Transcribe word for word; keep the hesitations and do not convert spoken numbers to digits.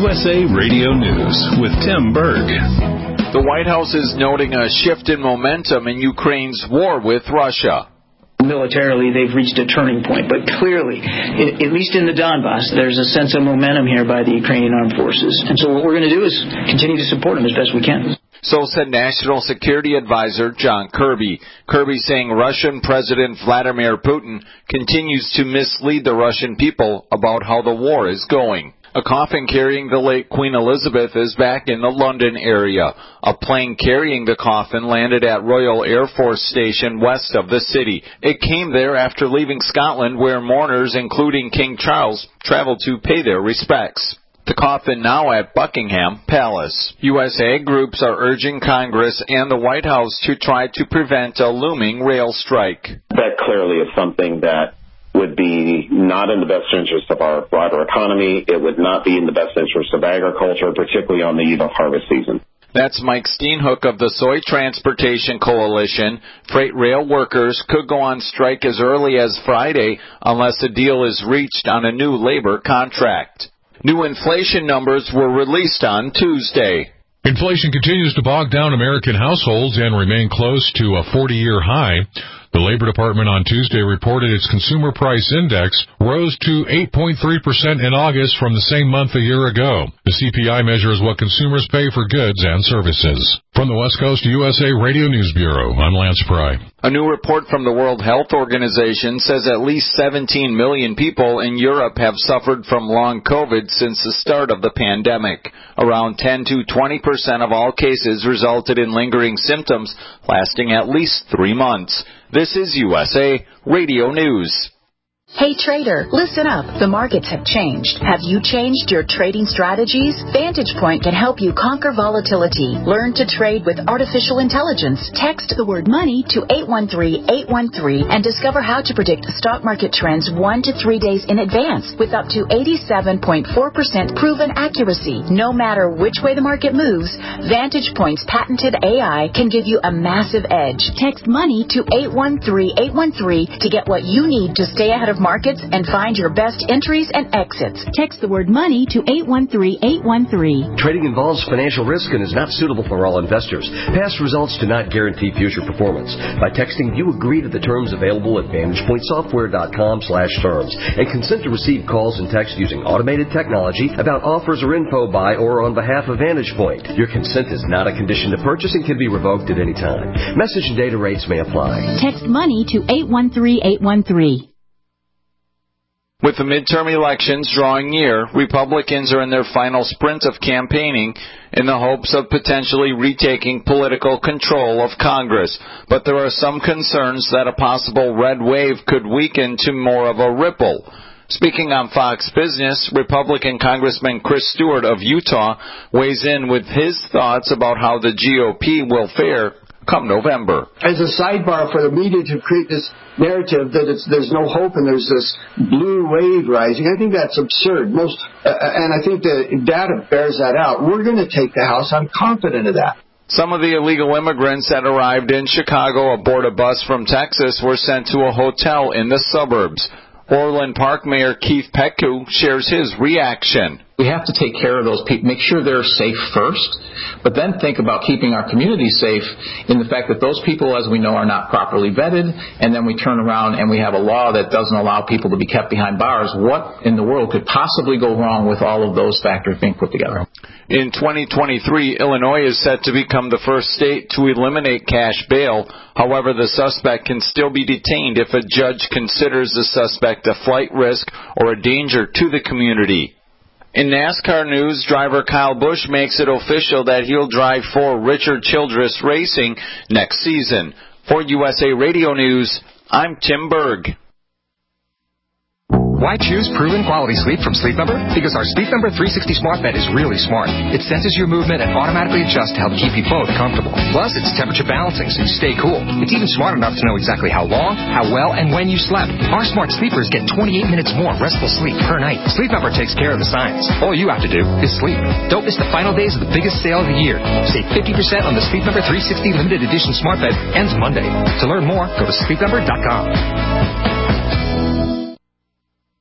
U S A Radio News with Tim Berg. The White House is noting a shift in momentum in Ukraine's war with Russia. Militarily, they've reached a turning point, but clearly, at least in the Donbass, there's a sense of momentum here by the Ukrainian armed forces. And so what we're going to do is continue to support them as best we can. So said National Security Advisor John Kirby. Kirby saying Russian President Vladimir Putin continues to mislead the Russian people about how the war is going. A coffin carrying the late Queen Elizabeth is back in the London area. A plane carrying the coffin landed at Royal Air Force Station west of the city. It came there after leaving Scotland, where mourners, including King Charles, traveled to pay their respects. The coffin now at Buckingham Palace. U S A groups are urging Congress and the White House to try to prevent a looming rail strike. That clearly is something that would be not in the best interest of our broader economy. It would not be in the best interest of agriculture, particularly on the eve of harvest season. That's Mike Steenhoek of the Soy Transportation Coalition. Freight rail workers could go on strike as early as Friday unless a deal is reached on a new labor contract. New inflation numbers were released on Tuesday. Inflation continues to bog down American households and remain close to a forty-year high. The Labor Department on Tuesday reported its Consumer Price Index rose to eight point three percent in August from the same month a year ago. The C P I measures what consumers pay for goods and services. From the West Coast U S A Radio News Bureau, I'm Lance Pry. A new report from the World Health Organization says at least seventeen million people in Europe have suffered from long COVID since the start of the pandemic. Around ten to twenty percent of all cases resulted in lingering symptoms lasting at least three months. This is U S A Radio News. Hey trader, listen up. The markets have changed. Have you changed your trading strategies? Vantage Point can help you conquer volatility. Learn to trade with artificial intelligence. Text the word money to eight one three, eight one three and discover how to predict stock market trends one to three days in advance with up to eighty-seven point four percent proven accuracy. No matter which way the market moves, Vantage Point's patented A I can give you a massive edge. Text money to eight one three, eight one three to get what you need to stay ahead of markets and find your best entries and exits. Text the word money to eight one three, eight one three. Trading involves financial risk and is not suitable for all investors. Past results do not guarantee future performance. By texting, you agree to the terms available at vantage point software dot com slash terms and consent to receive calls and texts using automated technology about offers or info by or on behalf of Vantage Point. Your consent is not a condition to purchase and can be revoked at any time. Message and data rates may apply. Text money to eight one three, eight one three. With the midterm elections drawing near, Republicans are in their final sprint of campaigning in the hopes of potentially retaking political control of Congress. But there are some concerns that a possible red wave could weaken to more of a ripple. Speaking on Fox Business, Republican Congressman Chris Stewart of Utah weighs in with his thoughts about how the G O P will fare come November. As a sidebar for the media to create this narrative that it's, there's no hope and there's this blue wave rising, I think that's absurd. Most, uh, and I think the data bears that out. We're going to take the House. I'm confident of that. Some of the illegal immigrants that arrived in Chicago aboard a bus from Texas were sent to a hotel in the suburbs. Orland Park Mayor Keith Petku shares his reaction. We have to take care of those people, make sure they're safe first, but then think about keeping our community safe in the fact that those people, as we know, are not properly vetted, and then we turn around and we have a law that doesn't allow people to be kept behind bars. What in the world could possibly go wrong with all of those factors being put together? In twenty twenty-three, Illinois is set to become the first state to eliminate cash bail. However, the suspect can still be detained if a judge considers the suspect a flight risk or a danger to the community. In NASCAR news, driver Kyle Busch makes it official that he'll drive for Richard Childress Racing next season. For U S A Radio News, I'm Tim Berg. Why choose proven quality sleep from Sleep Number? Because our Sleep Number three sixty Smart Bed is really smart. It senses your movement and automatically adjusts to help keep you both comfortable. Plus, it's temperature balancing so you stay cool. It's even smart enough to know exactly how long, how well, and when you slept. Our smart sleepers get twenty-eight minutes more restful sleep per night. Sleep Number takes care of the science. All you have to do is sleep. Don't miss the final days of the biggest sale of the year. Save fifty percent on the Sleep Number three sixty Limited Edition Smart Bed. Ends Monday. To learn more, go to sleep number dot com.